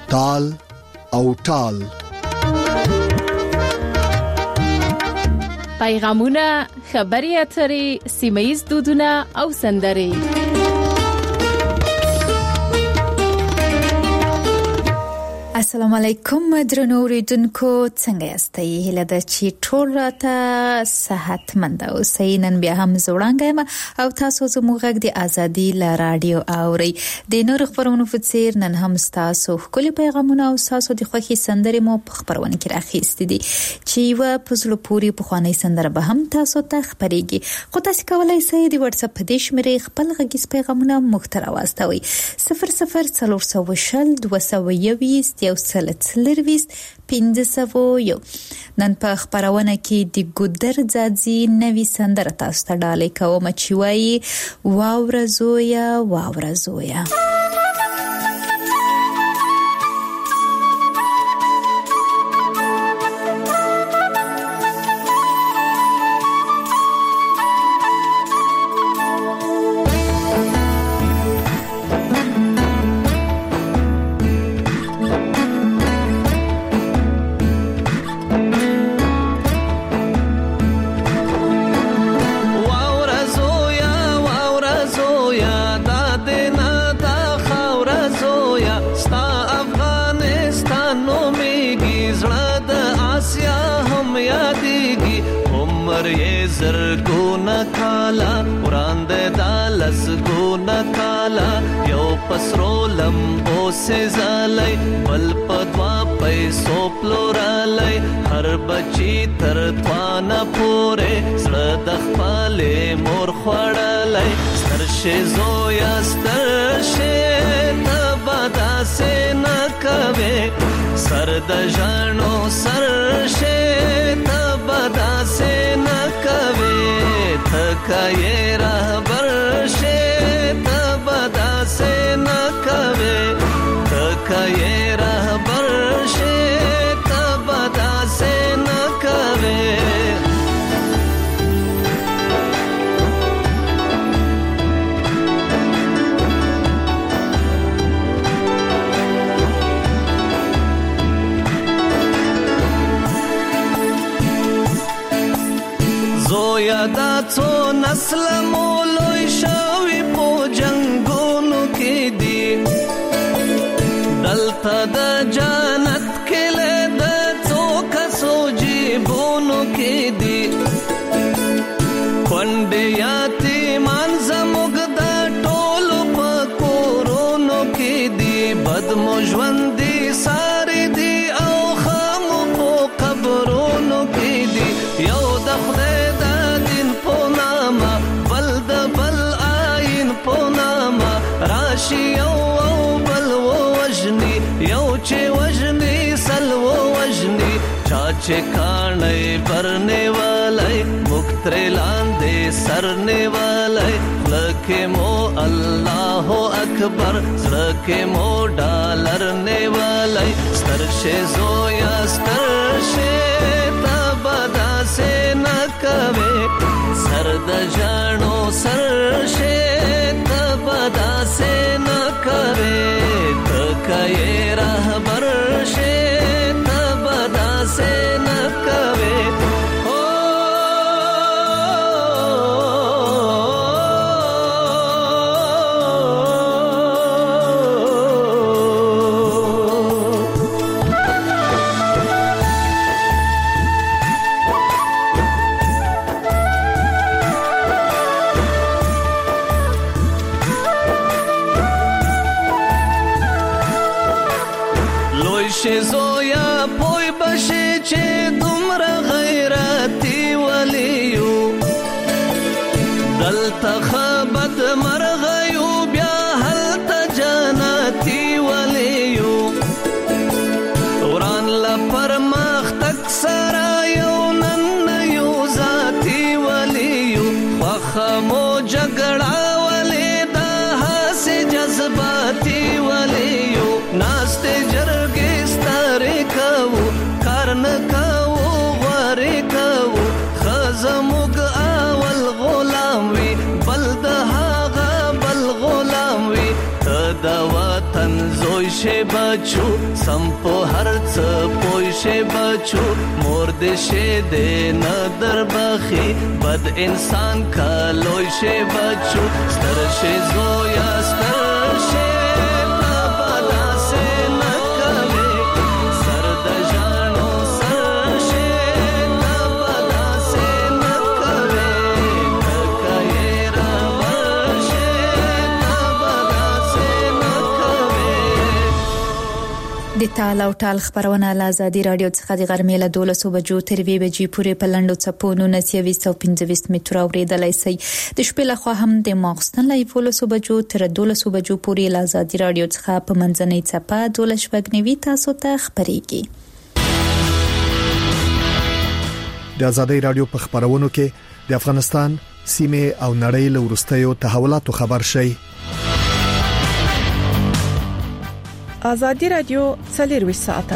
تال او ټال. پیغامونه، خبري اترې، سیمه‌ییز دودونه او سندرې. السلام علیکم درنو اوریدونکو، څنګه یاستئ؟ هیله ده چې ټول راته صحتمند اوسئ. نن بیا هم زوړانګه یم او تاسو زموږ غږ د ازادي له رادیو اورئ. د نور خبرونو په څیر نن هم تاسو خپل پیغامونه او تاسو د خوښي سندرې مو په خبرونه کې راخېستې دي چې یو پزلو پوری په خواني سندره به هم تاسو ته خبرېږي. خو تاسو کولای شئ د واتس اپ په دې شمېرې خپل غږیز پیغامونه مختر واستوي 0040 221 یو سلسلرویس 501. نن په خبرونه کې د ګودر ځاځي نوې سندره تاسو ته ډالۍ کوم چې وایي واوره زویا واوره زویا. زرګونه کالا وړاندې دالس ګونه کالا یو پسرو لمبو سه زالای بل پدوا پیسو پلورالای هر بچی تر توانه پوره سړه د خپلې مور خوړالای سترشه زویا سترشه تبدا سه نکوي سر د ژوندو سرشه تبدا سه تکای رهبر شه تبدا سے نکوي تکای رهبر شه تبدا سے نکوي. زویا دا څو نسل مولوی شوی په جنگونو کې دی دلته د جنت کله د څو کسو جیبونو کې دی کونډه یتیمان زموږ د ټولو په کورونو کې دی بدمو ژوندې ساري دی او خامو په قبرونو کې دی یو د خدای راشي او بل وجني یو چې وجني سل وجني چا چې کانې برنے والای مختر لاندې سرنے والای لکه مو الله اکبر لکه مو ډالر نه والای سترشه زویا سترشه تبدا سے نکوي سر د ژوندو سرشه تبدا سے نکوي تکای رهبر شه تبدا سے نکوي. زویا پوی بشي چې دومره غیرتی ولیو دلته خبد مرغیو بیا هلته جنتی ولیو وران لپر مخ تک سرا یو نن یو ذاتی ولیو وخمو جګړه ولی دا هسه جذباتی ولیو ناشته جرګې کارن کاو غواره کاو خزموگ اول غلام وی بل ده هاغا بل غلام وی تا دا وطن زوی شه بچو سم په هر څه پوي شه بچو مور دې شه دې نه در بخي بد انسان کا لوی شه بچو ستر شه زویا ستر شه د تال او ټال خبرونه له آزادي رادیو څخه د غرمې له 12 بجو تر 2 بجې پورې په لنډو څپو 1925 متر اوریدلای شئ د شپې له خوا هم د ماخستن له 11 بجو تر 12 بجو پورې له آزادي رادیو څخه په منځنۍ څپه 12 تاسو ته خبريږي د آزادي رادیو په خبرونو کې د افغانستان سیمه او نړۍ له ورستیو تحولاتو خبر شي آزادی رادیو 24 ساعته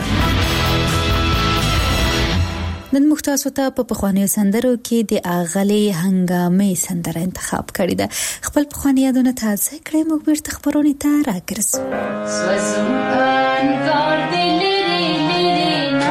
نن مختاسو ته په پخوانیو سندرو کې د اغلي هنګامي سندره انتخاب کړی ده خپل پخوانی یادونه تازه کړئ موږ بیرته خبرونه ته راګرځو سوزمکان کار دې لري نه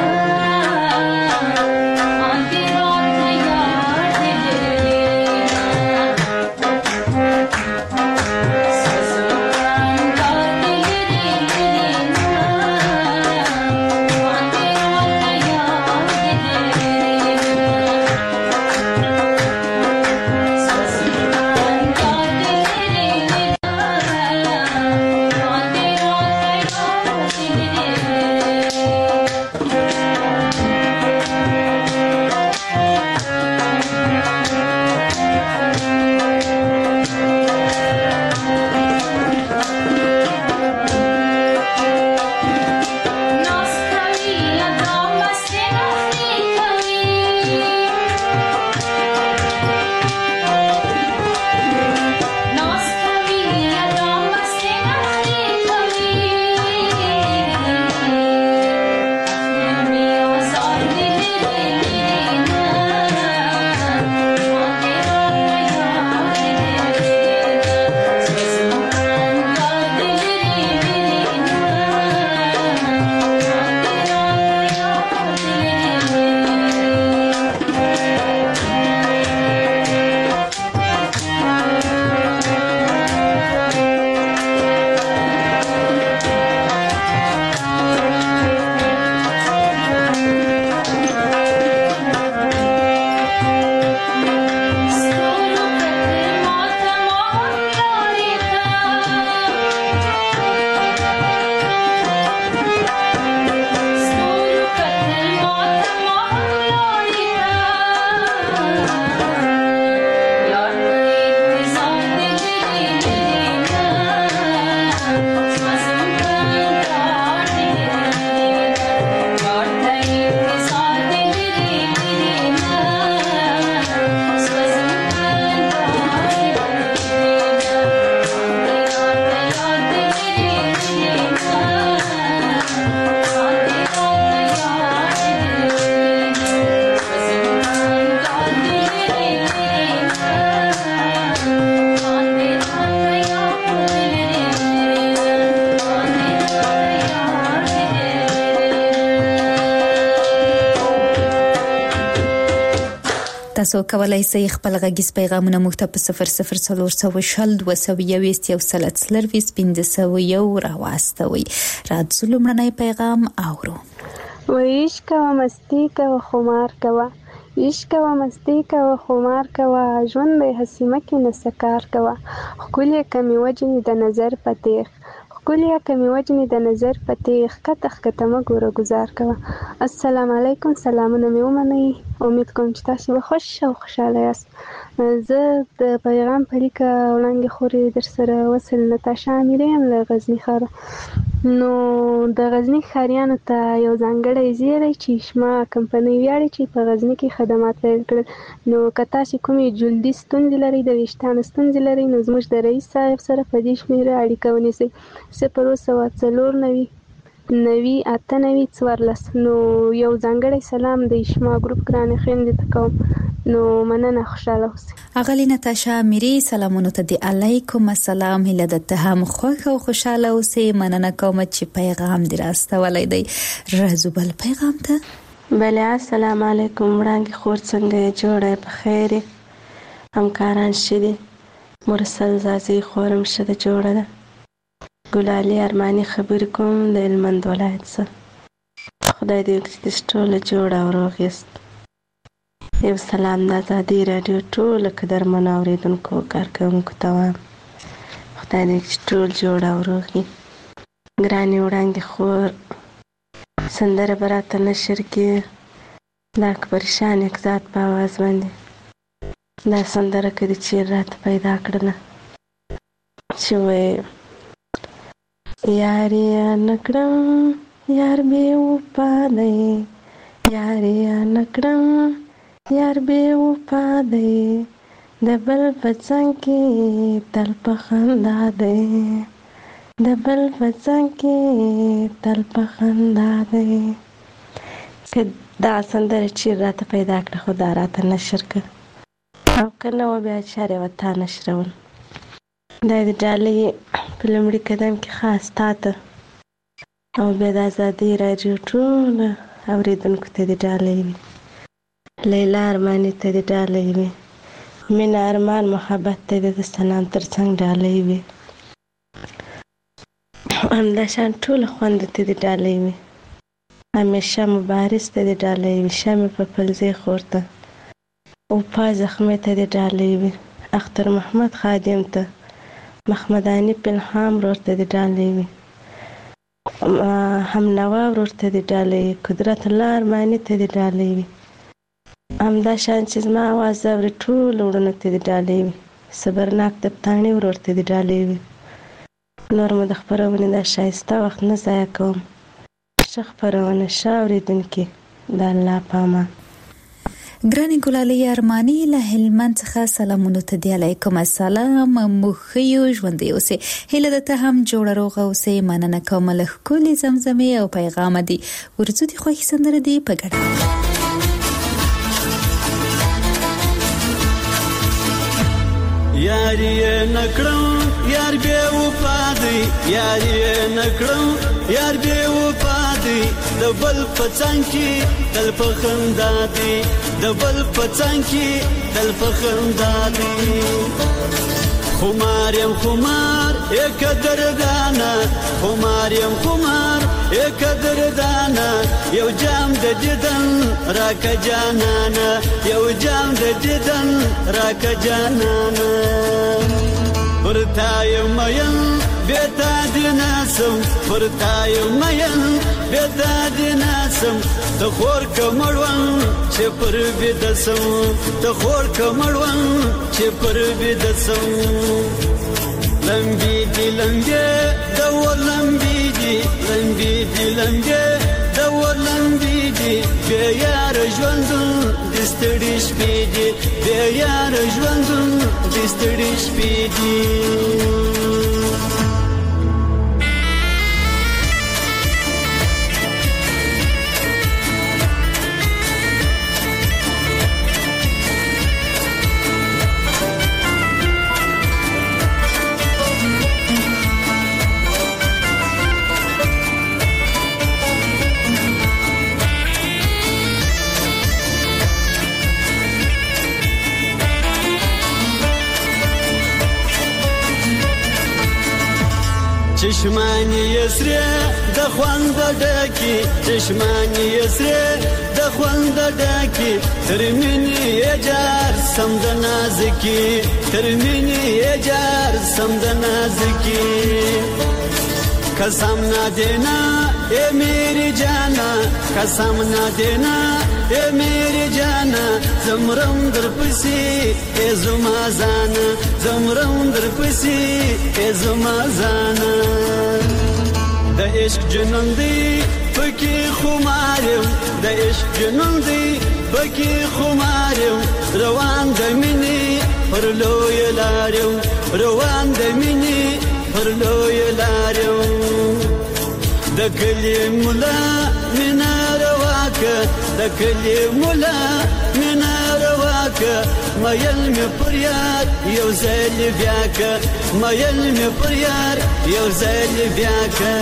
تاسو کولای شئ خپل غږیز پیغامونه موږ ته په 004022 راواستوي راځو لمړنی پیغام اورو عشق و مستی کا و خمار کوا عشق و مستی کا و خمار کوا ژوند به حسیمه کې نسکار کوا خولي کمی وجنی د نظر پتیخ خولي کمی وجنی د نظر پتیخ کتخ کتمه ګوره گزار کوا السلام علیکم سلامونه مې ومنئ امید کوم چې تاسو به خوش او خوشاله یاست زه د پیغام په لیکه وړاندې خوري در سره وصل نتاشا امیری یم له غزني ښاره نو د غزني ښاریانو ته یو ځانګړی زیری چې شما کمپنۍ ویاړي چې په غزني کې خدمات پیل کړل نو که تاسو کومې جلدي ستونزې لرئ د ویښتانو ستونزې لرئ نو زموږ د رئیس صاحب سره په دې شمېره اړیکه ونیسئ 094 نو یو ځانګړی سلام د شما ګروپ ګرانې خویندې ته کوم نو مننه، خوشاله اوسئ. اغلی ناتاشا میری، سلامونه ته دی. علیکم السلام. هله د ته هم خوښ او خوشاله اوسئ. مننه کوم چې پیغام دی راستولای دی. راځو بل پیغام ته. بله، السلام علیکم. وړاندې خور څنګه جوړه په خیر؟ همکاران شدي، مرسل زازي خورم شده جوړه ده. ګلالي ارماني خبرې کوم د هلمند ولایت څخه. خدای دې وکړي ټوله جوړه او روغ یاست. یو سلام د ازادي راډیو ټولو قدرمنو اورېدونکو کارکوونکو ته وایم. خدای دې وکړي ټول جوړه او روغ وي. ګرانې وړاندې خور سندره به راته نشر کړي د اکبر شاه نکزاد په اواز باندې. دا سندره که دې چېر راته پیدا کړله چې وایي: یار یې نه کړم یار بې وفا دی، یار یې نه کړم یار بې وفا دی، د بل په څنګ کې تل په خندا دی، د بل په څنګ کې تل په خندا دی. که دا سندره چېر راته پیدا کړه خو دا راته نشر کړه، او که نه وه بیا چارې به تا نشرول. دا د ډالۍ په لومړي قدم کې خاص تا ته او بیا د ازادي راډیو ټولو اورېدونکو ته دې ډالۍ وي. لیلا ارماني ته دې ډالۍ وي. مینه ارمان محبت ته دې د سلام تر څنګ ډالۍ وي. همداشان ټوله خوندو ته دې ډالۍ وي. همیشه مبارز ته دې ډالۍ وي. شمې په پلزې خور ته وفا زخمې ته دې ډالۍ وي. اختر محمد خادم ته، محمداني پنهام ورور ته دې ډالۍ وي. همنوا ورور ته دې ډالۍ وي. قدرت الله ارماني ته دې ډالۍ وي. همداشان چې زما اواز اوري ټولو وروڼو ته دې ډالۍ وي. صبرناک تبتاڼي ورور ته دې ډالۍ وي. نور مو د خپرونې دا ښایسته وخت نه ضایع کوم. ښه خپرونه، ښه اورېدونکي، د الله په امان. ګرانې ګلالۍ ارماني له هلمند څخه سلامونه ته دی. علیکم السلام. موږ ښه یو، ژوندی اوسئ. هیله ده ته هم جوړه روغه اوسئ. مننه کوم له ښکلې زمزمې او پیغامه دی. ورځو دې خوښې سندره دی په ګډه. یار یې نه کړم یار بې وفا دی، یار یې نه کړم یار بې وفا دی، د بل په څنګ کې تل په خندا دی، د بل په څنګ کې تل په خندا دی. خمار یم خمار ای قدردانه، خمار یم خمار ای قدردانه، یو جام د دیدن راکه جانانه، یو جام د دیدن راکه جانانه. پرتا یم مین بیتا دی ناسم، پرتا یم مین بیتا دی ناسم، ته خور کمړون چې پر بدسم، ته خور کمړون چې پر بدسم. لمبي دي لمبي دور لمبي دي، لمبي دي لمبي دور لمبي دي، بیا یار ژوندون د ستړي شپې دي، بیا یار ژوندون د ستړي شپې دي. چشمانی یسری د خوند ډکی، چشمانی یسری د خوند ډکی، ترمنی یجار سم د نازکی، ترمنی یجار سم د نازکی. قسم نہ دینا اے میری جانا، قسم نہ دینا اے میری جانا، زمرم در پسی اے زما زانا، زمرم در پسی اے زما زانا. د عشق جنون دی پکی خمارم، د عشق جنون دی پکی خمارم، روان د مینې پر لوی لارم، روان د مینې پر لوی لارم. د کلی مولا مینا رواکه، د کلی مولا مینا رواکه، واکه مېل مې پر یار یو ځل بیا که مېل مې پر یار یو ځل بیا که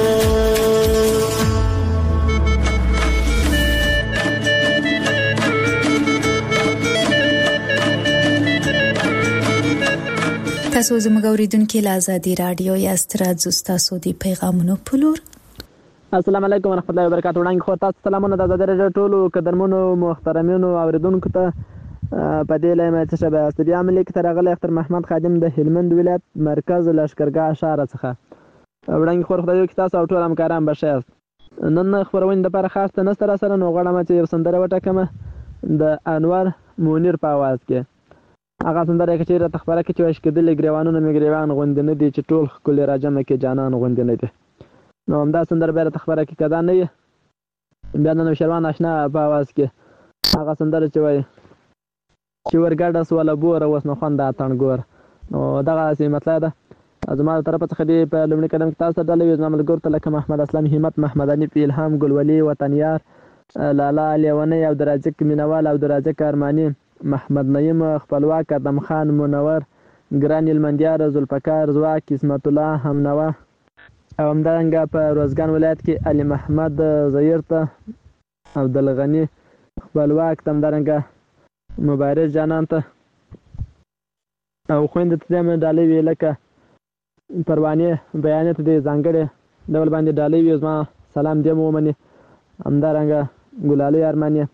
تاسو زموږ اوریدونکو له آزادي رادیو یا ستراتزو تاسو دی پیغامونو پلور. السلام علیکم ورحمت الله وبرکاتہ. وړاندې خو تاسو سلامونه د آزادي رادیو ټولو قدرمنو محترمینو اوریدونکو ته په دې لایمه چې شبه استبیا ملک ترغله اختر محمد خادم د هلمند ولایت مرکز لشکرګاه شهر څخه. وړاندې خو خدای کې تاسو ټول همکاران بشئ. نن خبرونه د لپاره خاص ته نستر سره نو غواړم چې یو سندره وټکمه د انور مونیر په आवाज کې. هغه سندره کې چې را تخبره کې چې واش کېدل ګریوانونه مې ګریوان غوندې نه دي چې ټول خپل راجمه کې جانان غوندې نه دي. نو همدا سندره به را تخبره کې کدا نه بیا نن شروان آشنا په आवाज کې هغه سندره چې وای چې ورګاډه سواله بور اوس نه خوند اتن ګور. نو دغه سي مطلب ده زما طرف څخه دی په لومړي قدم کې تاسو ډلې زما ملګر ته لکه محمد اسلام همت محمداني په الهام ګلولي وطنيار لالا لیونی او دراجک مینوال او دراجک ارمانی محمد نعیم خپلواک ادم خان منور ګران المندیار ذوالفقار زواک اسمت الله همنوا او همدارنګه په روزګان ولایت کې علي محمد زیرته عبدالغنی خپلواک همدارنګه مبارز جانان ته او خويند ته مې ډالې وی لکه پروانه بیانات دي ځانګړي ډول باندې ډالې وی زما سلام دې مومنه همدارنګه ګلالي ارماني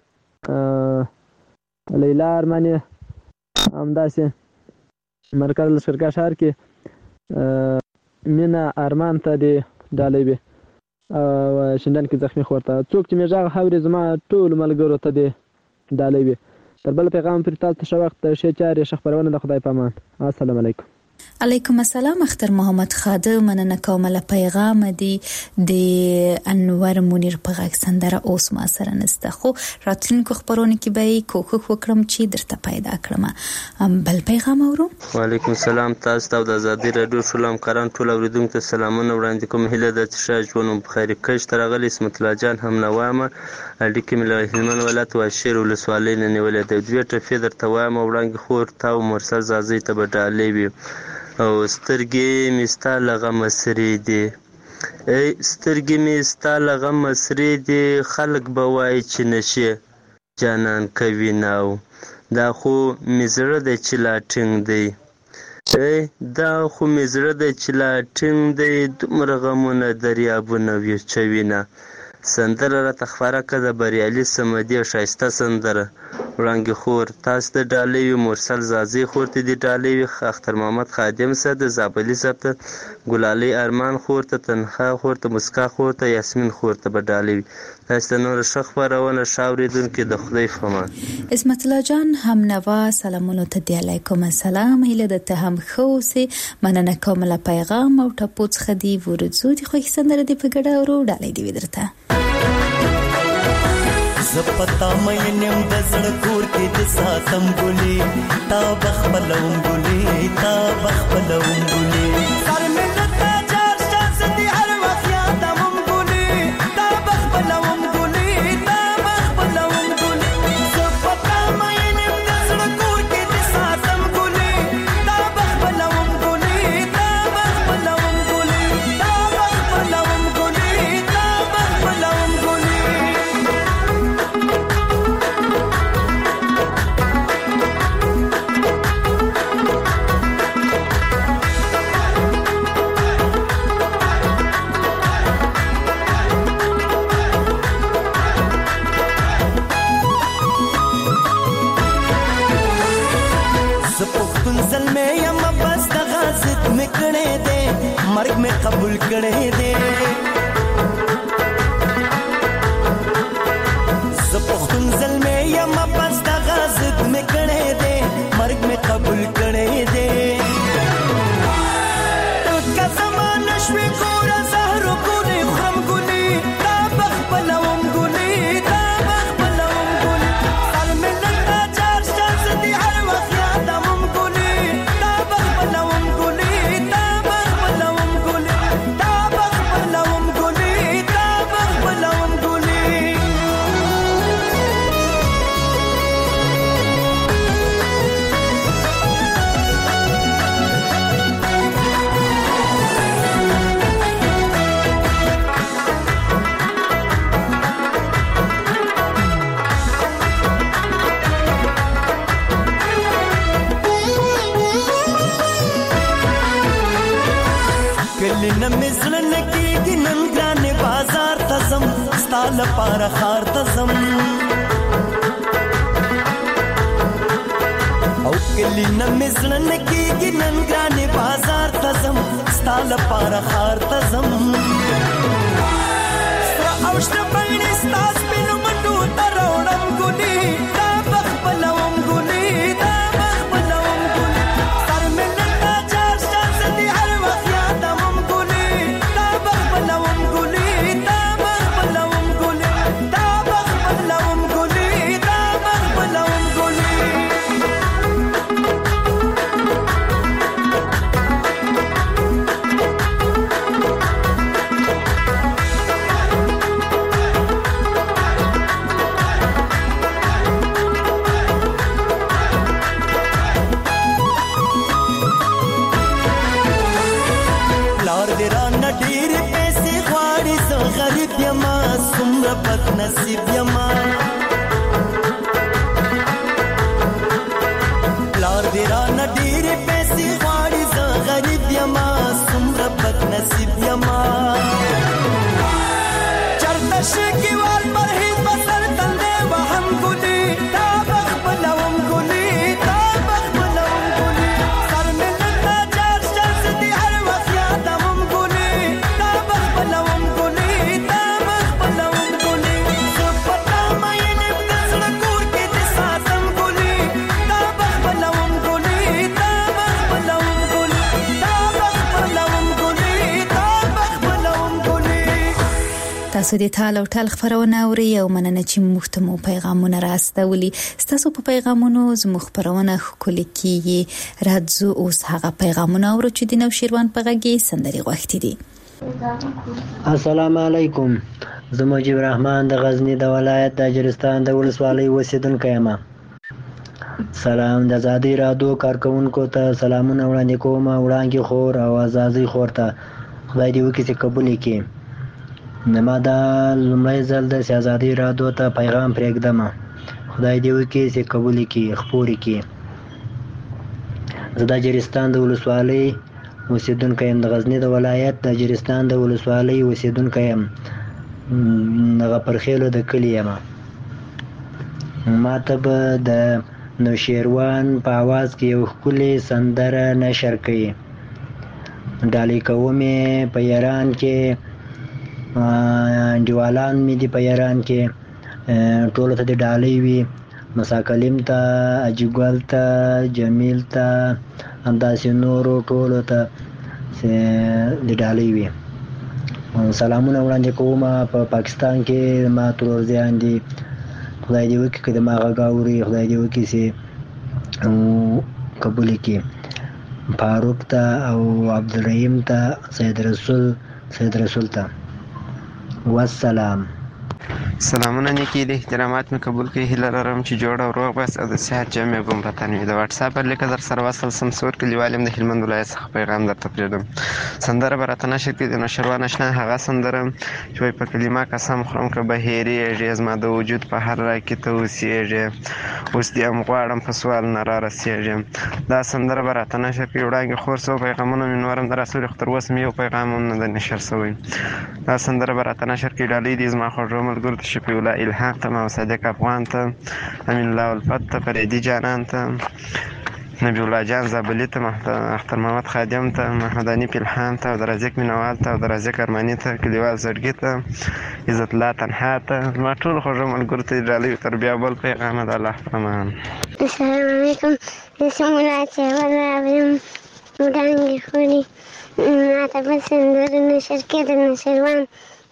لیلا ارمانی همداسې مرکز لشکرګاه شهر کې مینا ارمان ته دی ډالۍ وي او شندن کې زخمی خورته څوک چې مې غږ حوري زما ټول ملګرو ته دی ډالۍ وي. تر بل پیغام پر تاسو ښه وخت شه چاري خبرونه د خدای په امان. السلام علیکم. علیکم السلام. اختر محمد خادم مننه کوم له پیغام دی د انور مونیر په غږ سندره اوس ما سره نسته خو راتلونکو خبرونه کې به کوښښ وکړم چې درته پیدا کړم. بل پیغام اورو. وعلیکم السلام. تاسو ته د آزادي رادیو شلم کاران ټول اوریدونکو ته سلامونه وړاندې کوم. هله د ژوند په خیر کښ ترغل اسمت الله جان هم نوامه اډیکې مله هلمند ولایت واشیر ولسوالۍ نه نیولې د دوی ټفې درته وایم وړاندې خور تا مرسل زازي ته بدالې وي او سترګې مستا لغه مسری دي ای سترګې مستا لغه مسری دي خلق بوای چې نشي جانان کوي ناو دا خو مزره د چلاټینګ دی ای دا خو مزره د چلاټینګ دی دومره غمونه دریابونه وی چوینه سندره را تخفاره که د بریالي سمدي او شایسته سندره وړاندې خور تاسو د ډالۍ مرسل زازي خور ته د ډالۍ اختر محمد خادم سره د زابلي ثبت ګلالي ارمان خور ته تنخوا خور ته مسکا خور ته یاسمین خور ته به ډالۍ تاسو نور شخ خبرونه شاوریدونکو د خدای فمان. اسمت الله جان هم نوا سلامونه ته دی. علیکم السلام. هله د ته هم خوسه مننه کوم له پیغام او ټپوڅ خدي ورزو دي خو سندره دی په ګډه ورو ډالۍ دی ودرته زپتا مې نیم د زړه کور کې د ساتم ګلي تا بخبلوم ګلي تا بخبلوم ګلي سر مې لتا چار شاس دي هر وخت یادم ګلي تا بخبلوم ګلي تا بخبلوم ګلي زپتا مې نیم د زړه کور کې د ساتم ګلي تا بخبلوم ګلي تا بخبلوم ګلي تا بخبلوم ګلي تا بخبلوم ګلي مرگ میں قبول کرے دے زپختون ظلمے یا مپس دا غازت میں کرے دے مرگ میں قبول کرے دے کا زمان نشوی کورا زہرو گولی خرم گولی تا بخبلوم گولی تا بخبلوم گولی سال میں لگتا چار شاز دی ہر وقت یادم گولی تا بخبلوم گولی تا بخبلوم گولی تا بخبلوم گولی تا بخبلوم گولی کلی نه مزړه نکیږي نن ګرانې بازار ته ځم ستا لپاره ښار ته ځم او کلی نه مزړه نکیږي نن ګرانې بازار ته ځم ستا لپاره ښار ته ځم سره او شنه بڼې ستا سپینو منډو ته راوړم ګلې دا به خپلوم ګلې دا به خپلوم ګلې سر مې نن دا چار شانس دي هر وخت یادوم ګلې دا به خپلوم ګلې دا به خپلوم ګلې دا به خپلوم ګلې دا به خپلوم ګلې بد نصیب یما پلار دی را نډیر پیسې غواړي زه غریب یما څومره بد نصیب یما چرته شګي وال پر هیڅ بسر تندې وهم ګلې دا بخبلوم ګلې دا بخبلوم ګلې سر مې نتا چار شانس دي هر وخت یادوم ګلې دا بخبلوم ګلې دا بخبلوم تاسو د ټال او ټال خبرونه اوري او مننه چې موږ ته مو پیغامونه راستولي تاسو په پیغامونو زموږ خبرونه خولي کیږي راځو اوس هغه پیغامونه اورو چې د نو شیروان په غږی سندري غوښتي دي السلام علیکم زه مجيب الرحمن د غزنی د ولایت د اجرستان د ولسوالۍ اوسیدونکی یم سلام د آزادۍ رادیو کارکونکو ته سلامونه وړاندې کوم وړاندې خور او آزادۍ خور ته خدای دې وکړي چې قبول کړي نما دا لمړی ځل د آزادۍ رادیو ته پیغام پرېږدم خدای دې وکړي چې قبول کړي خپور کړي زه د اجرستان د ولسوالۍ اوسیدونکی یم د غزنی د ولایت د اجرستان د ولسوالۍ اوسیدونکی یم دغه پرخیلو د کلي یم ماته به د نوشیروان په اواز کې یو ښکلې سندره نشر کوي ډالۍ کومې په ایران کې انډیوالان مې دي په ایران کې ټولو ته د ډالۍ وي مساکلیم ته اجګل ته جمیل ته همداسې نورو ټولو ته د ډالۍ وي سلامونه وړاندې کوم په پاکستان کې ما ترورزیان دي خدای دې وکړي که د ما غږ اوري خدای دې وکړي چې قبول کړي فاروق ته او عبدالرحیم ته سید رسول ته والسلام سلامونه نیکی د احترامات مې قبول کړئ هیله لرم چې جوړ او روغ بس او د صحت جامع ګمرتن وي د واتساپ پر لیکه در سره وصل سمسور کلیوال یم د هلمند ولایت څخه پیغام درته پرېږدم سندره به راته نشر کړي د نوشیروان اشنا هغه سندره چې وایي په کلمه قسم خورم که به هېرېږې زما د وجود په هر رای کې ته اوسېږې اوس دې هم غواړم په سوال نه را رسېږې دا سندره به راته نشر کړي وړاندې خور څو پیغامونه مې نور هم در رسولي خو تر اوسه مې یو پیغام هم نه دی نشر شوی دا سندره به راته نشر کړي ډالۍ دې زما خوږو ملګرو ته شفیع الله الهام ته او صادق افغان ته امین الله الفت ته فریدي جانان ته نبی الله جان زابلی ته اختر محمد خادم ته محمد انیف الهام ته او د رزق مینوال ته او د رزق ارمانی ته کلیوال زړګي ته عزت الله تنها ته ما ټول خوږو ملګرو ته ډالۍ تر بیا بل پیغام د الله په امان السلام علیکم اسم الله تعالی وړاندې خوري ماته په سندرو نشر کې د نشروان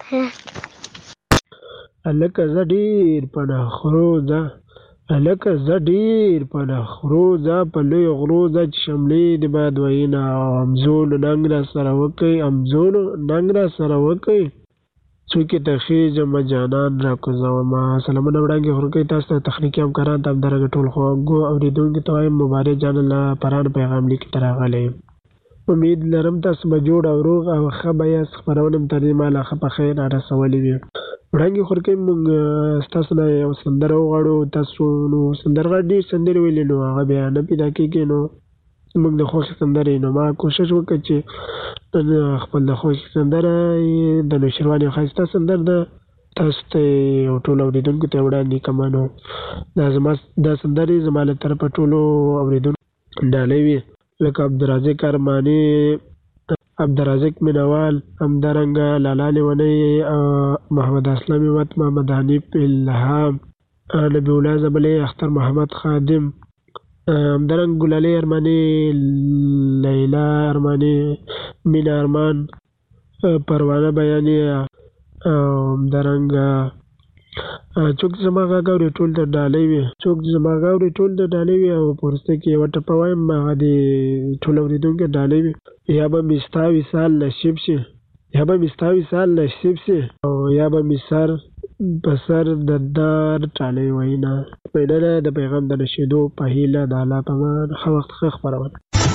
الکه زه ډېر پناه خرو ځه الکه زه ډېر پناه خرو ځه په لویو غرو ځه چې شملې د باد ویونه او همزولو ننګ را سره وکئ همزولو ننګ را سره وکئ څوک یې تخیږم جانان را کوزومه سلامونه وړاندې خور کوي تاسو ته تخنیکي همکاران ته همدارنګه ټول خوږو اورېدونکو ته وایم مبارک جان الله پران پیغام لیکي ته راغلی امید لرم تاسو به جوړ او روغ او ښه به یاست خپرونه مې تر دې مهاله ښه په خیر رارسولې وي وړاندې خور کوي موږ ستاسو نه یو سندره وغواړو تاسو نو سندرغاړي ډېر سندرې ویلې نو هغه بیا نه پیدا کېږي نو موږ د خوښ سندرې نو ما کوشش وکړ چې خپل د خوښ سندره د نوشیروان یو ښایسته سندره ده تاسو ته او ټولو اورېدونکو ته وړاندې کوم. نو دا سندرې زما له طرفه ټولو اورېدونکو ډالۍ وي لکه عبدالرازق ارماني، عبدالرازق مینوال، همدارنګه لالا لیونی، محمد اسلم همت، محمد حنیف الهام، نبی الله زبلی، اختر محمد خادم، همدارنګه ګلالۍ ارماني، لیلا ارماني، مینا ارمان، پروانه بیاني، همدارنګه څوک چې زما غږ اوري ټول ته ډالۍ وي، څوک چې زما غږ اوري ټول ته ډالۍ وي او په وروسته کې یوه ټپه وایم هغه د ټولو اورېدونکو ډالۍ وي. یا به مې ستا وصال نصیب شي، یا به مې ستا وصال نصیب شي او یا به مې سر په سر د دار ټالۍ وینا. مننه د پیغام د نشیدو په هیله د الله په امان. ښه وخت ښه خپرونه.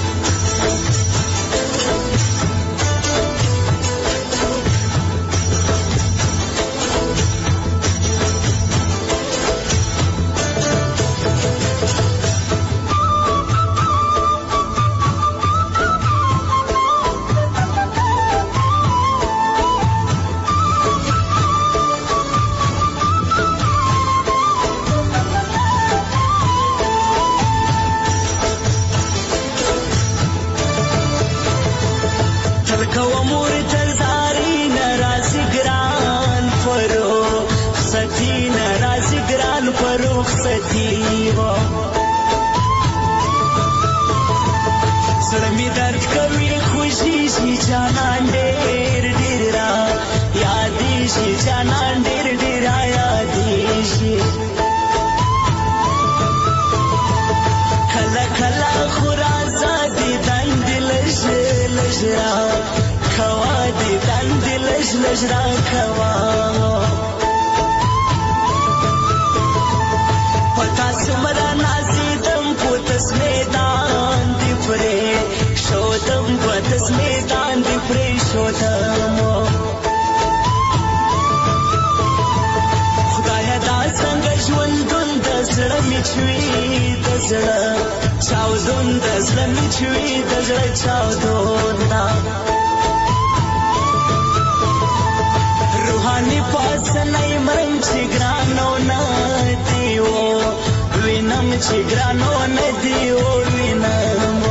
روحانی پاس نئی مرم چی گرانو نا دیو وینم چی گرانو نا دیو وینم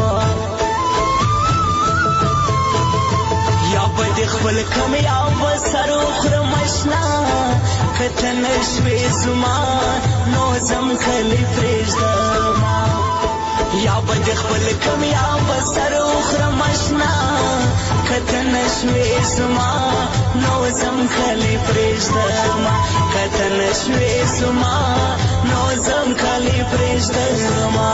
یا بدی خپل کم یا بسر اخرم اشنا کتن شوی زمان نوزم خلی پریشدما یا بدی خپل کم یا بسر اخرم اشنا کتن شوی زمان نوزم خلی پریشدما کتن شوی زمان نوزم خلی پریشدما.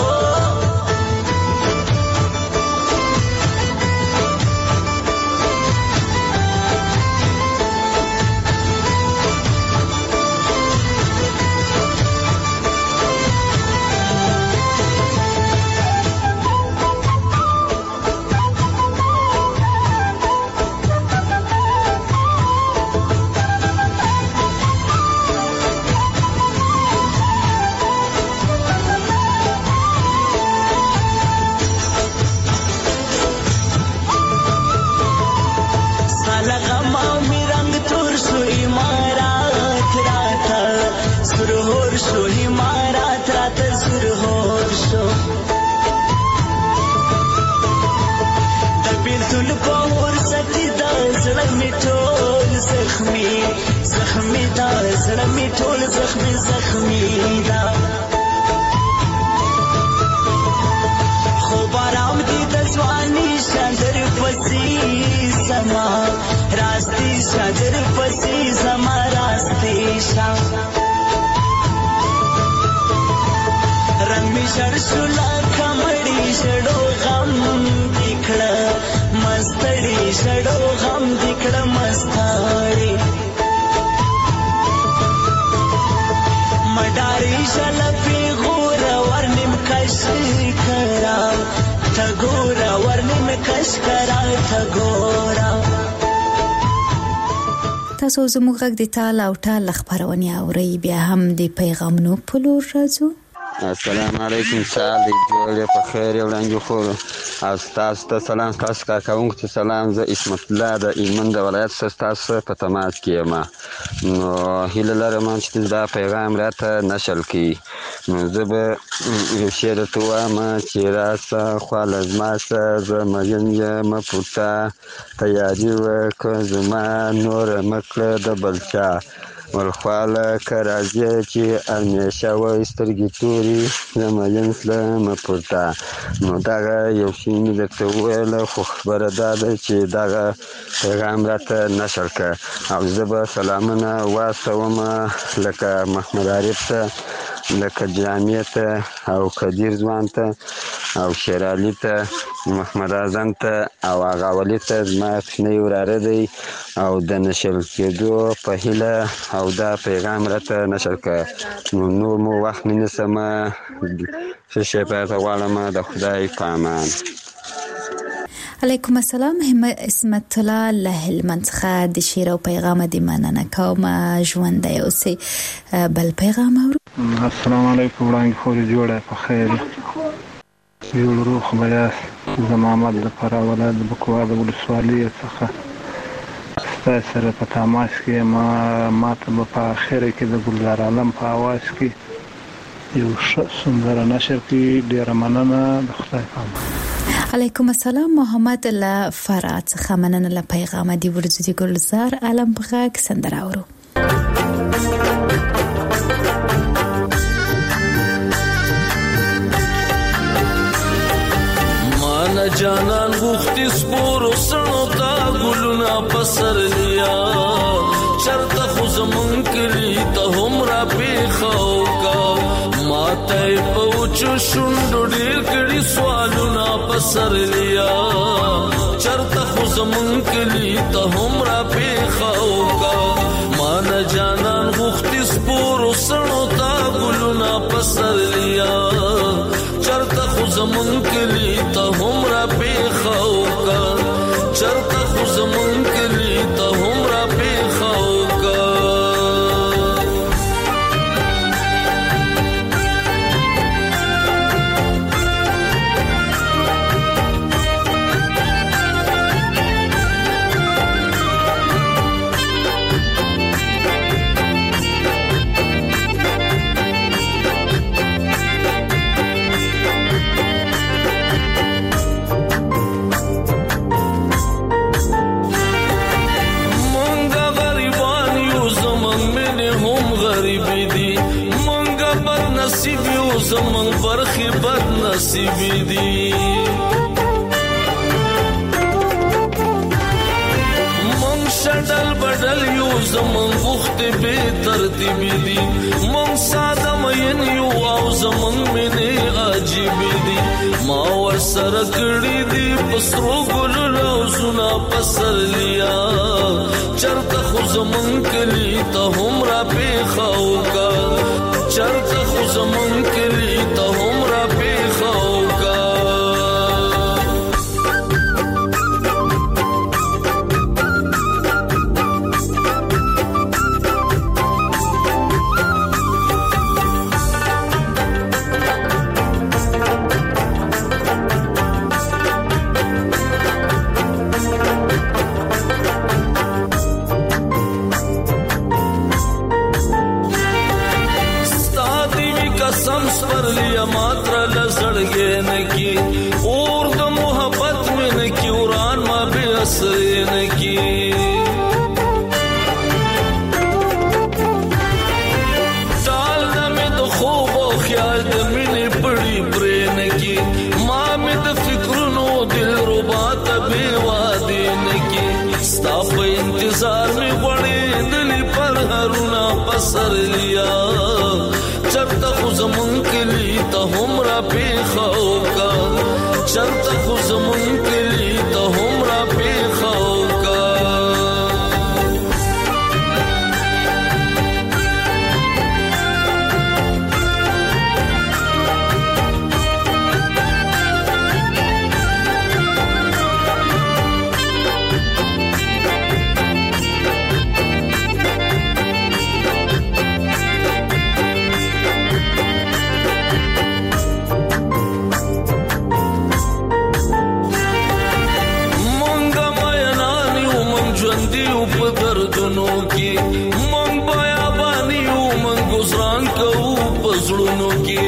تاسو زموږ غږ د تال او ټال خبرونه اورئ. بیا هم د پیغامونو په لور راځو. السلام علیکم. سهار دی جوړ په خیر وړاندې خو او تاسو ته سلام، تاسو کارکوونکو ته سلام. زه اسمت الله د هلمند ولایت څخه تاسو په تماس کې یم. نو هیله لرم چې دا پیغام راته نشر کړي. نو زه به یو شی درته ووایم چې راسه خواله زما څه زه مین یم پورته تیاري وکړه زما نوره مه کړه د بل چا ورخواله که راځې چې همیشه وایي سترګې تورې زه مین تلمه پورته. نو دغه یو شی مې درته وویله خو خبره دا ده چې دغه پیغام راته نشر کړه او زه به سلامونه واستوم لکه محمد عارف ته، لکه جامع ته او قدیر ځوان ته او شیرعلي ته، محمد اعظم ته او آغا ولي ته زما کوچنی وراره دی او د نشر کېدو په هیله او دا پیغام راته نشر کړه. نو نور مو وخت مې نیسمه، ښه شی پاته غواړم. د خدای په امان. علیکم السلام. اسمت الله له هلمند څخه د شعر او پیغام د مننه کوم. ژوندی اوسئ. بل پیغام اورو. السلام علیکم. وړاندې خو جوړه په خیر جوړ روح بیاس. زه محمد د فراه ولایت د بکواه د ولسوالۍ څخه ستاسو سره په تماس کې یم. ما ته به په اخره کې د ګلزار عالم په اواز کې یو ښه سندره نشر کړي. ډېره مننه. د خدای په امان. علیکم السلام. محمد له فراه څخه مننه له پیغام دی ورځو د ګلزار عالم په غږ سندره اورو. جانان غوختی سپورو سنو تا گلونا پسر لیا چرتا خو زمون کلی تا هم را پیخاو کا ماتای پوچو شندو دیر کڑی سوالونا پسر لیا چرتا خو زمون کلی تا هم را پیخاو کا مانا جانان غوختی سپورو سنو تا گلونا پسر لیا چرتا خو زمون کلی تا هم را پیخاو کا چرتا خو زمون کلی تا هم را پیخاو کا زمن برخی بد نصیبی دی من شدل بدل یو زمن وخت بے ترتیبی دی من ساده مین یو او زمن منی عجیبی دی ما ور سره کړی دی پسرو ګل روزنا پسر لیا چرته خو زمن کلی ته هم را پیخاو کا چرته خو زمون کلی ته هم را پیخاو کا پسر لیا چرتا خو زمون کلی تا هم را پیخاو کا چرتا خو زمون کلی تا هم را پیخاو کا ژوندې یو په دردونو کې مونږ بیاباني یو مونږ ګزران کوو په زړونو کې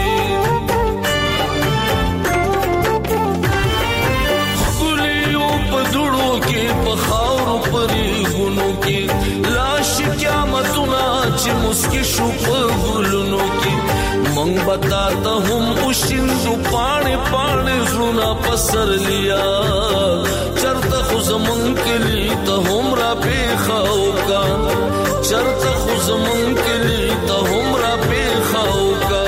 ښکلي یو په دوړو کې په خاورو په ریګونو کې لاش قیامتونه چې مسکي شو په ګلونو کې مونږ بتا ته هم وشیندو پاڼې پاڼې زړونه پسر لیا چرته خو زمون کلی ته هم را پیښاو کا چرته خو زمون کلی ته هم را پیښاو کا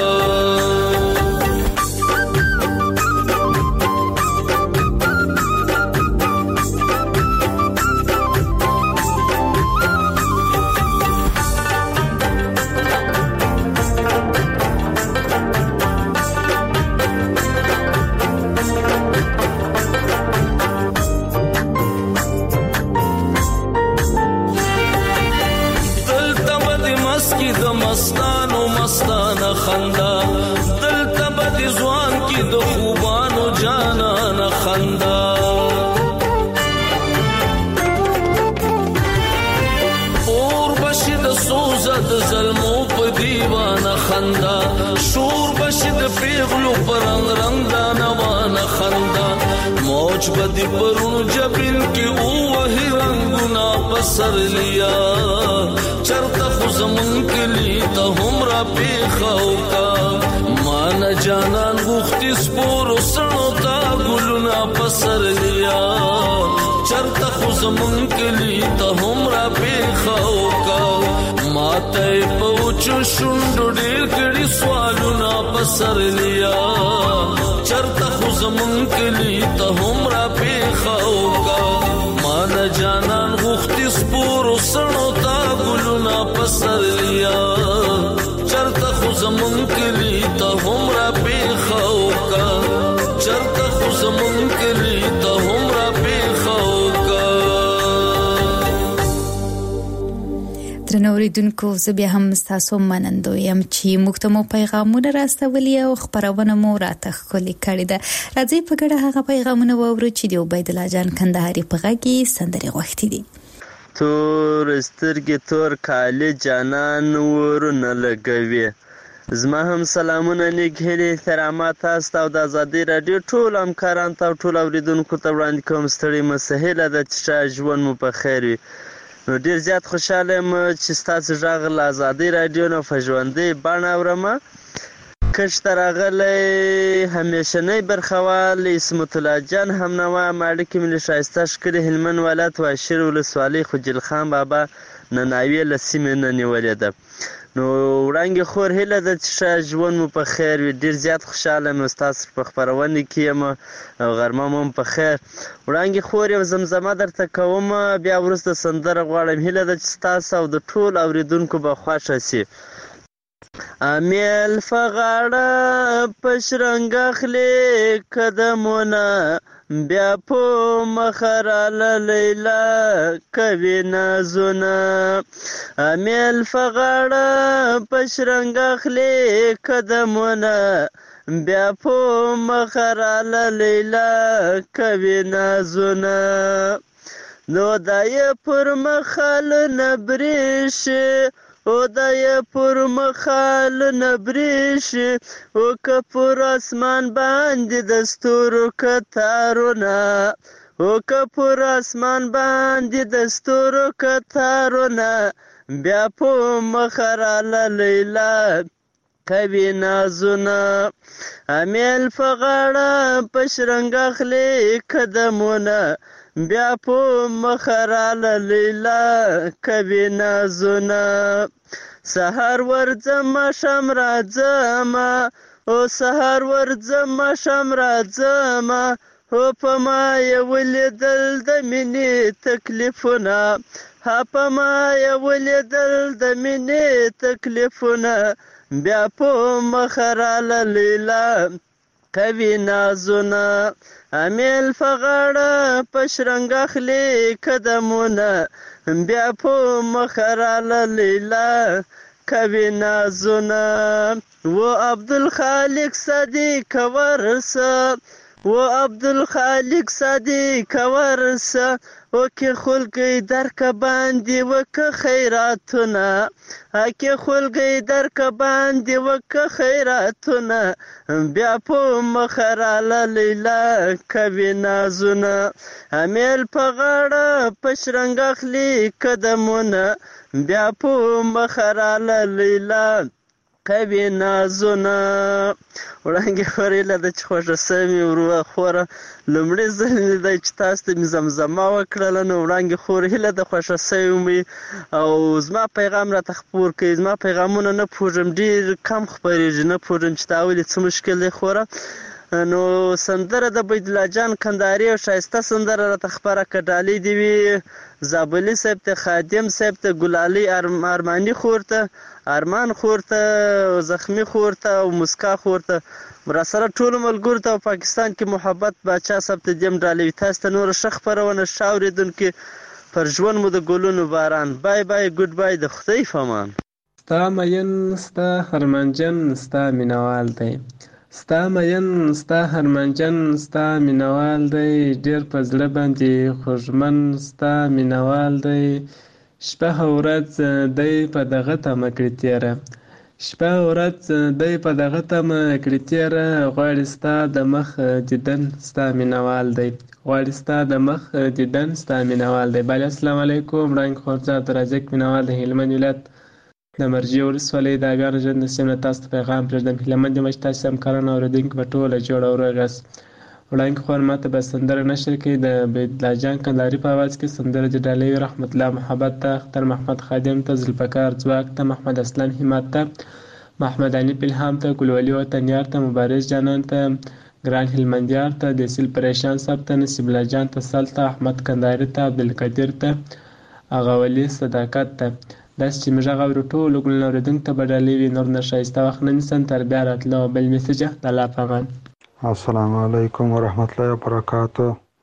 مستانه خندا دلته به د ځوان کې د خوبانو جانانه خندا اور بشي د سوزه د ظلمو په دیوانه خندا شور بشي د پیغلو پر رنگ دانوانه خندا موج به د پرونو جبین کې وهي رنگونه پسر لیا چرته خو زمون کلی ته هم را پیښاو کا مان جانان غوښتي سپورو سړو تا ګلونه پسر لیا چرته خو زمون کلی ته هم را پیښاو کا ماته پوچو شونډو ډېر کړي سوالونه پسر لیا چرته خو زمون کلی ته هم را پیښاو کا مان جانان غوښتي سپورو سړو تا ګلونه پسر لیا چرته خو زمون کلی ته هم را پیښاو کا چرته خو زمون کلی ته هم را پیښاو کا درنو اوریدونکو زه بیا هم ستاسو منندو یم چې موږ ته مو پیغامونه راستولي او خبرونه مو راته ښکلي کړي ده راځئ په ګډه هغه پیغامونه واورو چې د عبید الله جان کندهاري په غږ کې سندرې غوښتي دي تور سترګې تور کالي جانان ورونه لګوي زما هم سلامونه نیک هیلې احترامات تاسو ته او د ازادي راډیو ټول همکارانو ته او ټول اوریدونکو ته وړاندې کوم ستړي مه سه هیله ده چې ژوند مو په خیر وي نو ډېر زیات خوشحاله یم چې ستاسو غږ له ازادي راډیو نه په ژوندۍ بڼه اورم کښ ته راغلی همیشنی برخوال اسمت الله جان همنوا مالک مې له ښایسته ښکلي هلمند ولایت واشیر ولسوالۍ خجل خان بابا نناوې له سیمې نه نیولې ده نو وړانګې خور هیله ده چې ښه ژوند مو په خیر وي ډېر زیات خوشحاله یم ستاسو په خپرونې کې یم او غرمه مو په خیر وړانګې خور یو زمزمه درته کوم بیا وروسته سندره غواړم هیله ده چې ستاسو او د ټول اوریدونکو به خوښه شي امیل فغاړه پشرنګ اخلي قدمونه بیا په مخراله لیلا کوي نازونه امیل فغاړه پشرنګ اخلي قدمونه بیا په مخراله لیلا کوي نازونه نو دای پر مخال نبریش او دای پر مخال نبریش او کپور اسمان باندې دستورو کتارونه او کپور اسمان باندې دستورو کتارونه بیا په مخراله لیلا کوي نازونه امیل فغاړه پشرنګ اخلي قدمونه بیا په مخراله لیلا کوي نازونه سحر ورځم شم راځم او سحر ورځم شم راځم هو په ما یې ولیدل د مینې تکلیفونه په ما یې ولیدل د مینې تکلیفونه بیا په مخراله لیلا کوي نازونه امیل فغاړه پشرنګ اخلي قدمونه بیا په مخراله لیلا کوي نازونه و عبدالخالق صدیق ورسه و عبدالخالق صادق ورسه وکه خلګي درک باندې وک خیراتونه اکه خلګي درک باندې وک خیراتونه بیا په مخراله لیلا کوي نازونه امیل په غاړه پشرنګ اخلي قدمونه بیا په مخراله لیلا کوي نازونه وړانګې خورېله د چې خوښه سوي ورو خوره لومړی ځل مې دی چې تاسو ته مې زمزمه وکړله نو وړانګې خور هیله د خوښه سوي مې او زما پیغام راته خپور کوي زما پیغامونه نه پوهېږم ډېر کم خپرېږي نه پوهېږم چې دا ولې څه مشکل دی خوره نو سندره د بیدالله جان کندهاري او ښایسته سندره راته خپره کړه ډالۍ دې وي زابلي صاحب ته خادم صاحب ته ګلالۍ ارماني خور ته ارمان خور ته زخمي خور ته او مسکا خور ته راسره ټولو ملګرو ته پاکستان کې محبت باچا صاحب ته دیم ډالۍ وي تاسو ته نوره ښه خپرونه ښه اورېدونکي پر ژوند مو د ګلونو باران بای بای ګوډ بای د خدای په امان ستا مین ستا هرمنجن ستا مینوال دی ستا مین ستا هرمنجن ستا مینوال دی ډېر په زړه باندې خوږمن ستا مینوال دی شپه ورځ دی په دغه تمه کړي تېره شپه ورځ دی په دغه تمه کړي تېره غواړي ستا د مخ دیدن ستا مینوال دی غواړي ستا د مخ دیدن ستا مینوال دی بله السلام علیکم وړانګې خورزه عبدالرزاق مینوال د هلمند ولایت د مرجې ولسوالۍ د اګار ژوند د سیمې نه تاسو ته پیغام پرېږدم هیله مند یم چې تاسو همکاران او اورېدونکي به ټوله جوړ او روغ یاست وړانګې خور ماته به سندره نشر کوي د بیدالله جان کندهاري په اواز کې سندره د ډالۍ وي رحمت الله محبت ته اختر محمد خادم ته ذوالفقار ځواک ته محمد اسلام همت ته محمد حنیف الهام ته ګلولي وطنیار ته مبارز جانان ته ګران هلمندیار ته دسیل پریشان صاحب ته نصیب الله جان ته سل ته احمد کندهاري ته عبدالقدیر ته اغاولي صداقت ته داسې چې موږ هغه اورو ټولو ګلونه اورېدونکو ته به ډالۍ وي نور نه ښایسته وخت نه نیسم تر بیا راتلو بل میسجه د الله په امان السلام علیکم ورحمت الله وبرکاتو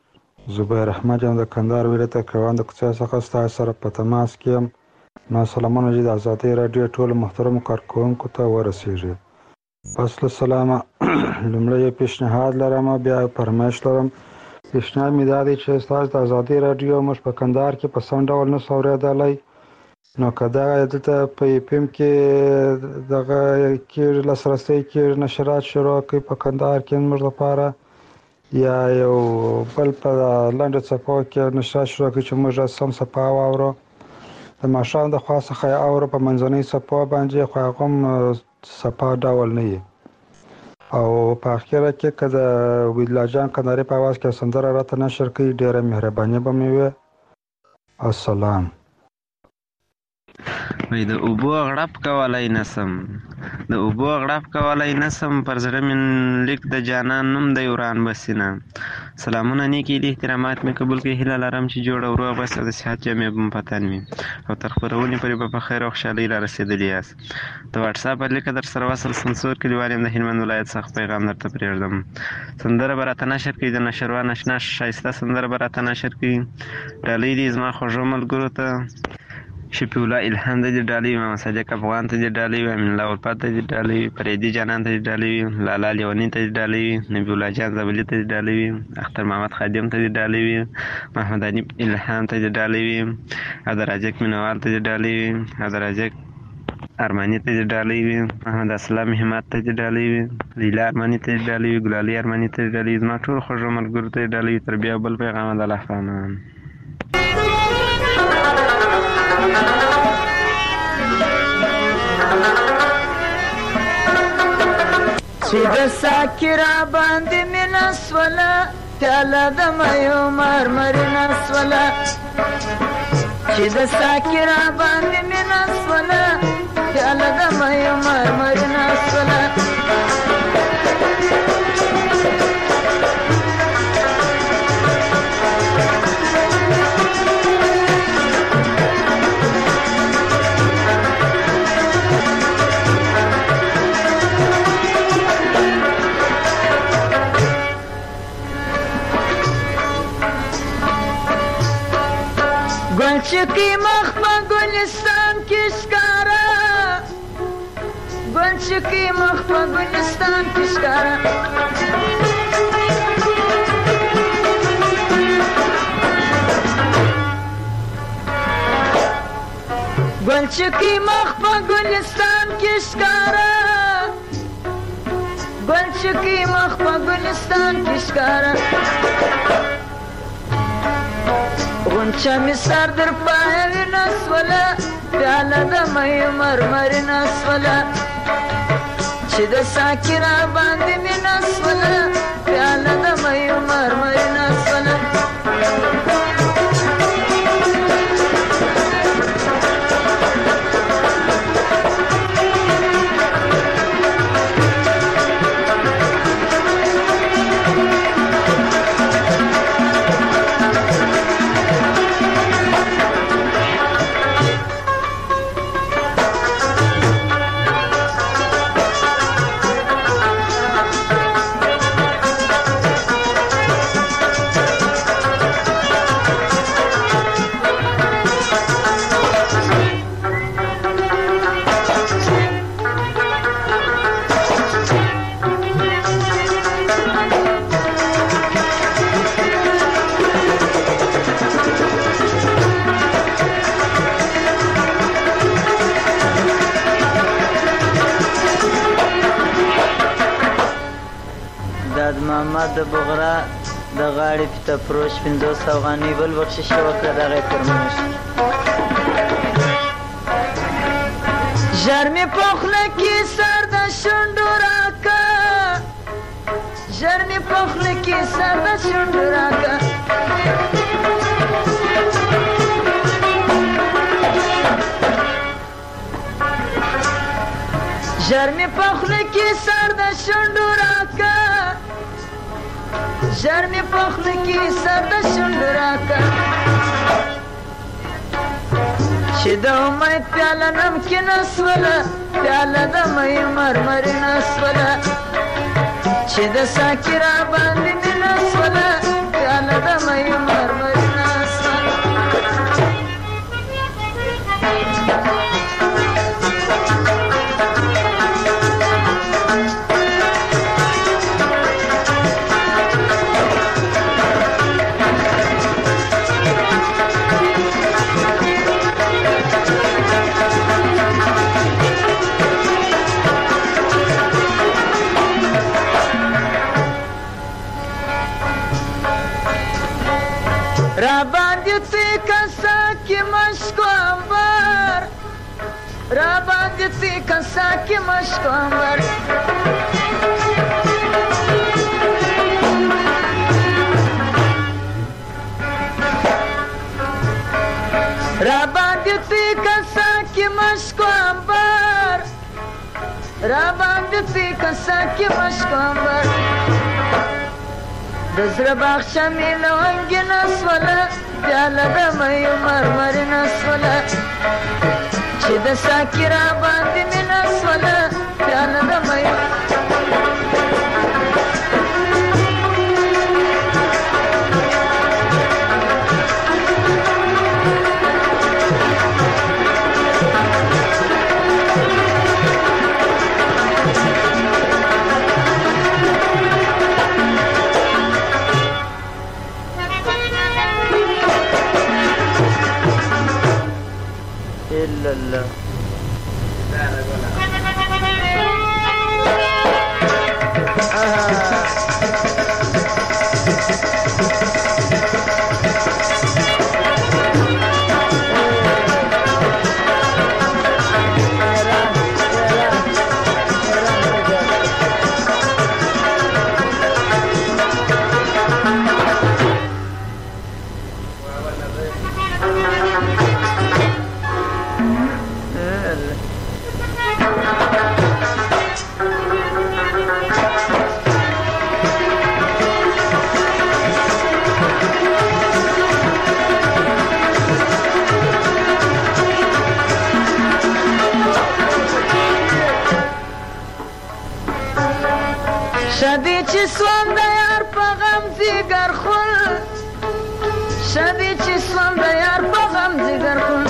زبیر احمد یم د کندهار ولایت کروان د کوڅې څخه ستاسو سره په تماس کې یم نو سلامونه چې د ازادۍ راډیو ټولو محترمو کارکوونکو ته ورسیږي پس له سلامه لومړی یو پیشنهاد لرم بیا فرمایش لرم پیشنهاد مې دا دی چې ستاسو د ازادۍ راډیو موږ په کندهار کې په سم ډول نسو اورېدلی نو که دغه دلته په اپم کې دغه کېږي لاسرسی کېږي نشرات شروع کوي په کندهار کې زموږ لپاره یا یو بل په لنډو څپو کې نشرات شروع کوي چې موږ سم څپه واورو د ماښام د خوا څخه یې اورو په منځنۍ څپو باندې خو هغه هم څپه ډول نه وي او په اخره کې که د بیدالله جان کندهاري په اواز کې سندره راته نشر کوي ډېره مهرباني به مې وي السلام وای د اوبو غړپ کولای نسم د اوبو غړپ کولای نسم پر زړه مې لیک د جانان نوم دی وران بسینه سلامونه نیکې دي احترامات مې قبول کړي هیله لرم چې جوړ او روغ بس او د صحت جامې به مو په تن وي او تر خپرونې پورې به په خیر او خوشحالۍ را رسېدلي یاست د واټساپ په لیکه در سره وصل سنسور کلیوال یم د هلمند ولایت څخه پیغام درته پرېږدم سندره به راته نشر کړي د نشروان اشنا ښایسته سندره به راته نشر کړي ډالۍ دي زما خوږو ملګرو ته شفیع الله الهام ته دې ډالۍ وي محمد صادق افغان ته دې ډالۍ وي امین الله الفت ته دې ډالۍ وي فریدي جانان ته دې ډالۍ وي لالا لیوني ته دې ډالۍ وي نبی الله جان زابلي ته دې ډالۍ وي اختر محمد خادم ته دې ډالۍ وي محمد حنیف الهام ته دې ډالۍ وي عبدالرزاق مینوال ته دې ډالۍ وي عبدالرزاق ارماني ته دې ډالۍ وي محمد اسلام همت ته دې ډالۍ وي لیلا ارماني ته دې ډالۍ وي ګلالۍ ارماني ته دې ډالۍ وي زما ټول خوږو ملګرو ته دې ډالۍ وي تر بیا بل پیغام د الله په امان چې د ساکرا باندې مینا سوله پیاله د مایو مرمرینه سوله چې د ساکرا باندې مینا سوله پیاله د مایو مرمرینه سوله ګلچکي مخ په ګلستان کې ښکاره ګلچکي مخ په ګلستان کې ښکاره ګلچکي مخ په ګلستان کې ښکاره ګلچکي مخ په ګلستان کې ښکاره غونچه مې سر در پایه وینه سوله پیاله د میو مرمرینه سوله چې د ساقي را باندې مینه سوله پیاله د میو مرمرینه سوله محمد بغرا د غاړې پیته فروش 500 افغانۍ بل بخشش وکړه دغه فرمایش ژر مې په خوله کې سر د شونډو راکه ژر مې په خوله کې سر د شونډو راکه ژر مې په خوله کې سر د شونډو راکه ژر مې په خوله کې سر د شونډو راکه چې د امید پیاله نمکینه سوله پیاله د میو مرمرینه سوله چې د ساقي را باندې مینه سوله پیاله د میو مرمرینه سوله کسا کې مشکو امبر را باندې تی کسا کې مشکو امبر را باندې تی کسا کې مشکو امبر د زړه باغچه مې لونګینه سوله پیاله د میو مرمرینه سوله چې د ساقي را باندې مینه سوله پیاله د میو الله شدی چې سوم د یار په غم زیګر خل شدی چې سوم د یار په غم زیګر خل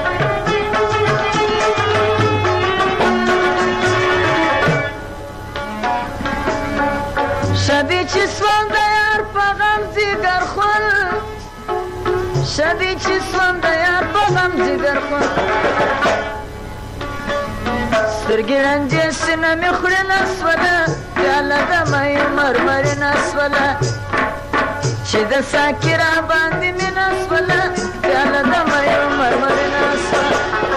شدی چې سوم د یار په غم زیګر خل شدی چې سوم د یار په غم زیګر خل سترګې رنجې سینه مې خورې نسوله پیاله د مې مرمرې نسوله چې د ساقي را باندې مې نسوله پیاله د مې مرمرې نسوله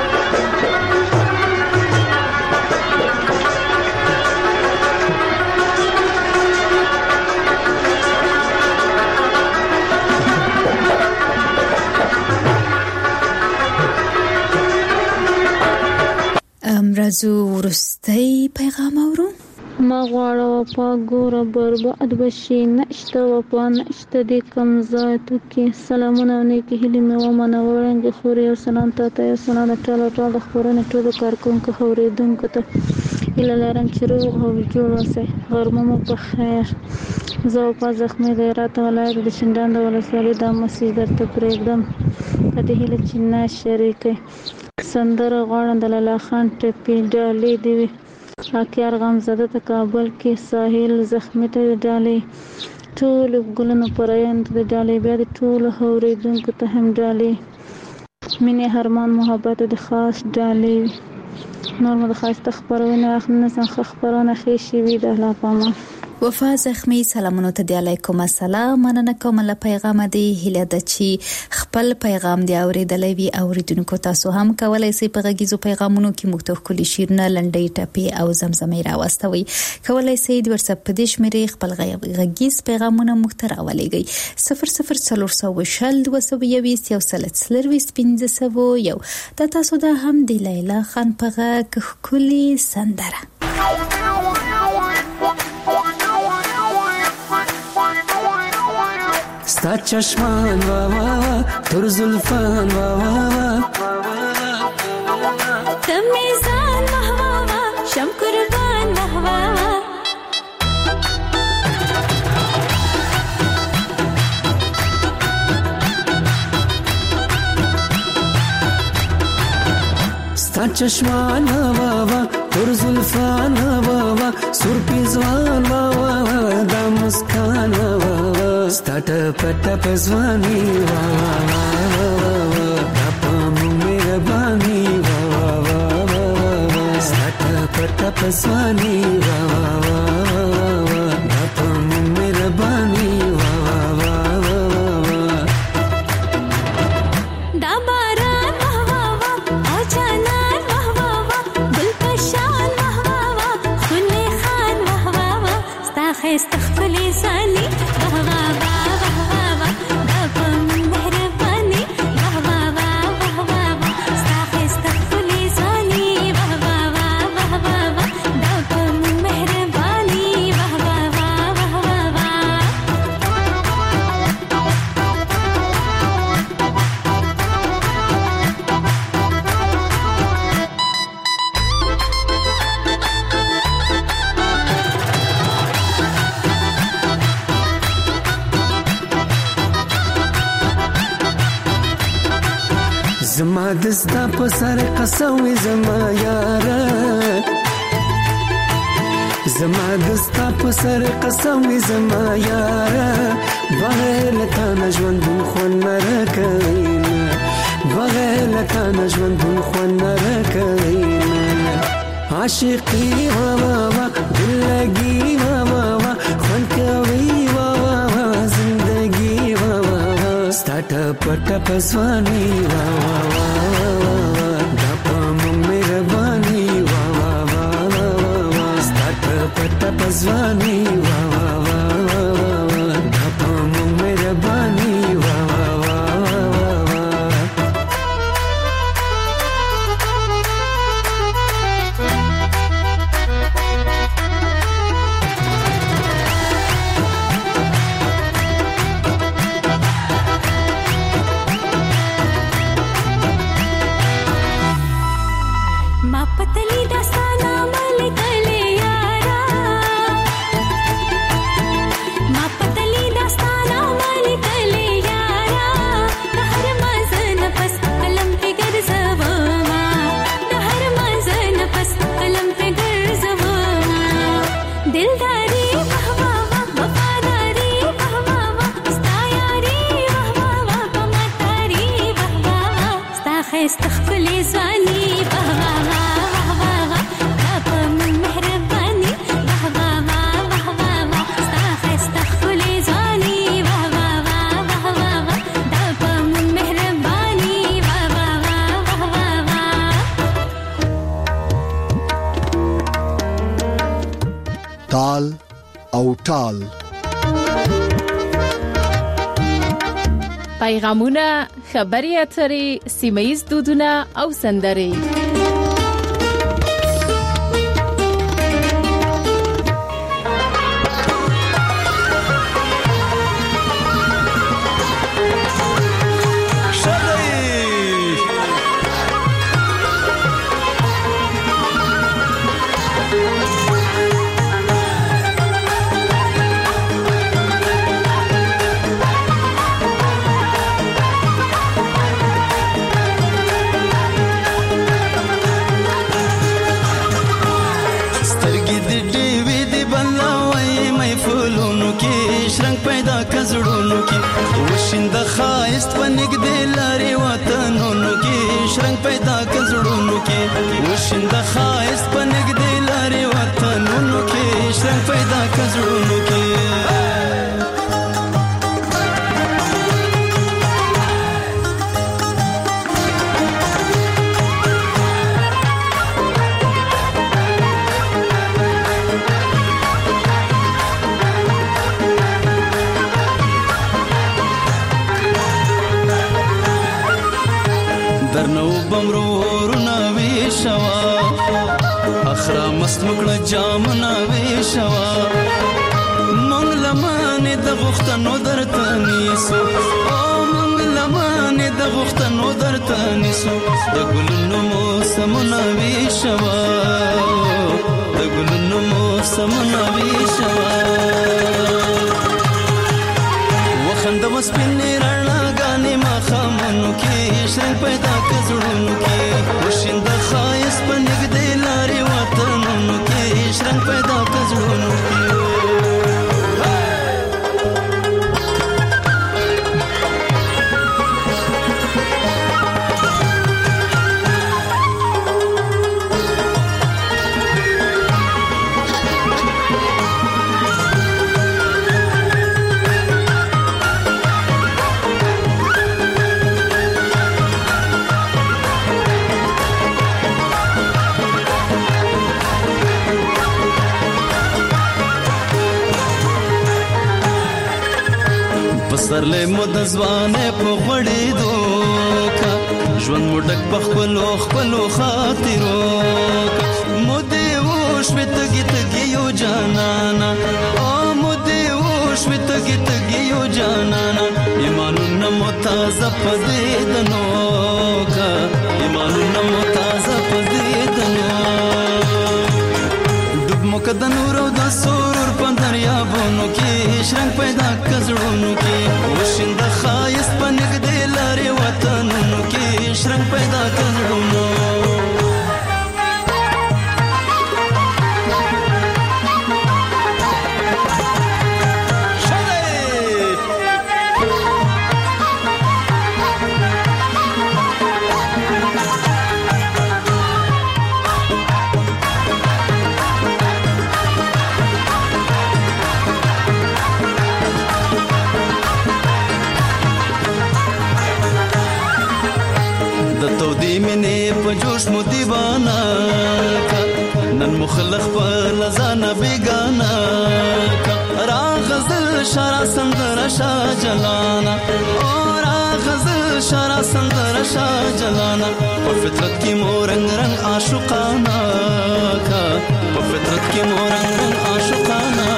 راځو وروستی پیغام اورو. ما غواړه وفا ګوره برباد بشي نشته وفا نشته دې کم ذاتو کې سلامونه او نیکې هیلې مې ومنه وړاندې خورې یو سلام تاته یو سلام د ټول د خپرونې ټولو کارکوونکو اورېدونکو ته هیله لرم چې روغ او جوړ اوسئ. غرمه مو په خیر. زه وفا زخمي د هرات ولایت د شینډنډ ولسوالۍ دا مسیج درته پرېږدم په دې هیله چې نه شریکئ. سندره غواړم د لالا خان ټپي ډالۍ دې وي اکیار غمزده ته کابل کې ساحل زخمي ته ډالۍ ټول ګلونو پرایند د ډالۍ بیا د ټول اورېدونکو ته هم ډالۍ مینې هرمان محبت د خاص ډالۍ نور مو د ښایسته خپرونه اخلنه څنګه خپرونه ښې شوي د الله پامان. وفا زخمی سلامونو ته دی علیکم السلام. مننه کوم له پیغام دی. هیله ده چې خپل پیغام دی اوریدلې وي. اوریدونکو تاسو هم کولای شئ په غږیزو پیغامونو کې مختلف کلی شیرونه لنډۍ ټپي او زمزمې راوستوي. کولای شئ د واتساپ په دې شمیرې خپل غږیز پیغامونه مختر اولېږئ 00422 د تاسو دا هم دی لیلا خان په غږ کلی سندره. ستا چشمان وا وا وا تر زلفان وا وا وا تمیزان وا وا وا شم قربان وا وا وا ستا چشمان وا وا وا تر زلفان وا وا وا سر پیزوان وا وا وا دا مسکان وا وا ستا ټپ ځواني وا وا وا دا په مهرباني وا وا وا ستا ټپ ځواني وا وا وا دا په مهرباني وا وا وا دا باران وا وا وا او جانان وا وا وا ګل پشان وا وا وا خلې خان وا وا وا ستا خيست خپلې ساني وا وا زما دستا په سر قسوي زما یاره زما دستا په سر قسوي زما یاره بغیر لتا نژوند خون مرکینا بغیر لتا نژوند خون مرکینا عاشقي وا وا وا دلګي وا وا وا خون کوي وا وا وا زندگی وا وا وا ستاټ پټ پسواني وا وا وا دا په مهرباني وا وا وا ستاټ پټ پسواني وا وا وا دا په مهرباني وا وا وا استخفلي زاني بابا تال او ټال. پیغامونه، خبري اترې، سیمه‌ییز دودونه او سندرې. وشند خایست په نګدې لارې وطنونو کې شرنګ پیدا کزړونو کې وشند خایست په نګدې لارې وطنونو کې شرنګ پیدا کزړونو کې. بمرورنا ویشوا اخرا مست مکړه جامنا ویشوا مونږ لمانه د غختنو درته نیسو او مونږ لمانه د غختنو درته نیسو د ګلونو موسمنا ویشوا د ګلونو موسمنا ویشوا وخند وسپینې رڼا غانې ما خامنو کې شرنګ پیدا کزړونو کې وشند خایست په نګدې لارې وطنونو کې شرنګ پیدا کزړونو کې. سرلې مود ځوانه په غړې دوکا ژوند مډک بخلو خپلو خاطرو مودې وښ وتګي تګي یو جانانا او مودې وښ وتګي تګي یو جانانا ایمانونه متازه پدې دنوکا ایمانونه متازه پدې دنو دب مقد نور او د سرور په دریابونو کې شرنګ پیدا کزړونو کې وشند خایست په نګدې لارې وطنونو کې شرنګ پیدا کزړونو. په جوش مو دیوانا کا نن مخلخ په لزانا بیگانا کا را غزل شارا سندر شا جلانا اور غزل شارا سندر شا جلانا په فطرت کې مو رنگ رنگ عاشقانا کا په فطرت کې مو رنگ رنگ عاشقانا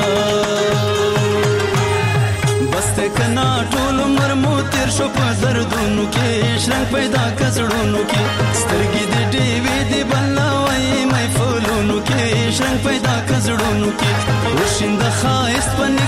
بسته کنا ټول عمر مو تیر شو په دردونو کې شرنګ پیدا کزړونو کې سترګې دې ډېوې دې بلاوي مې فولونو کې شرنګ پیدا کزړونو کې وشند خایست په